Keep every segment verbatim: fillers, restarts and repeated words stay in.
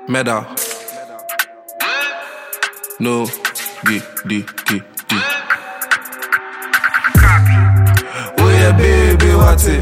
Medal. No, G, D, G, D. Oh yeah, baby, what it?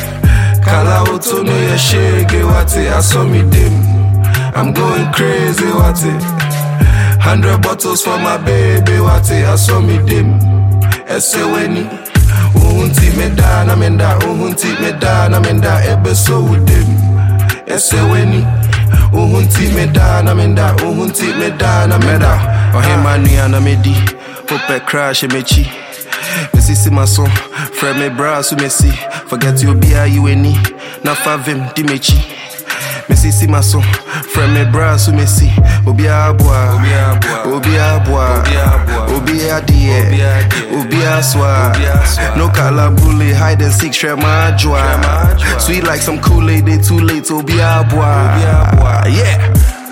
Kala auto no yeah, shake what it? I saw me dim. I'm going crazy, what it? Hundred bottles for my baby, what it? I saw me dim. Ese weni. Uhunti me da na menda, uhunti me da na menda, ebe so udim. Ese weni. Uhunti me da na menda, uhunti me da na menda. Ohima nuya na medi, hope crash me chi. Me see see my son, friend me bra so me see. Forget you be a you any, na favim di me chi. Me see see my son, friend me bra so me see. Obi a boa, obi a boa, obi a die, obi a swa. No kala bully, hide and seek, share my joy. Sweet like some Kool-Aid, they too late. Obi a boa, yeah.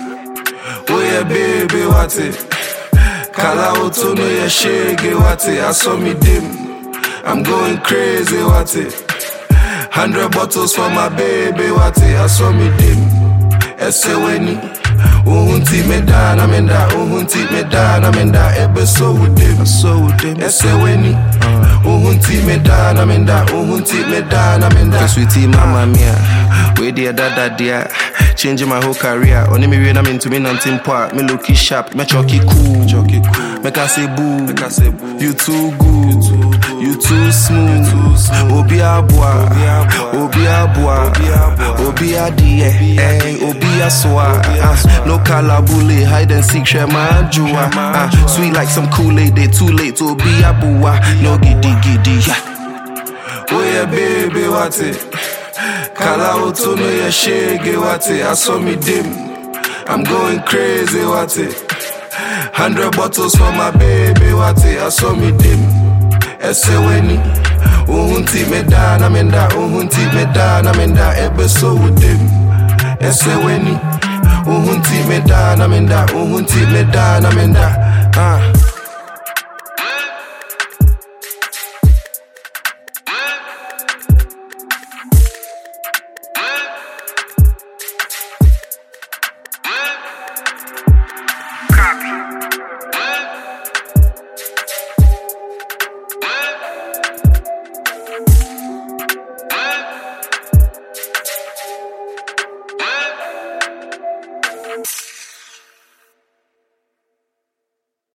Oh yeah, baby, what it? Kala auto no yeah, shake what it? I saw me dim. I'm going crazy, what it? Hundred bottles for my baby, what it? I saw me dim. Ese weni. Uhunti me da na menda, uhunti me da na menda, ebe so udim, so udim. Ese weni. Uhunti me da na menda, uhunti me da na menda. Sweetie mama mia, we dear dada dear, changing my whole career. Only me when I'm into me nothing part. Me looky sharp, me chalky cool, chalky cool. Make I say boo, make I say boo. You too good, you too smooth. Obi a boa, obi a boa, obi a die, eh, obi a swa. No kala bully, hide and seek, share my joa. Uh, sweet like some Kool-Aid, they too late. Obi a boa, no giddy giddy. Yeah. Oh yeah, baby, what it? Kala auto no yeah, shake what it? I saw me dim. I'm going crazy, what it? Hundred bottles for my baby, what it? I saw me dim. Ese weni. Uhunti me da na menda, uhunti me da na menda, ebe so udim. Ese weni. Uhunti me da na menda, uhunti me da na menda. Ah.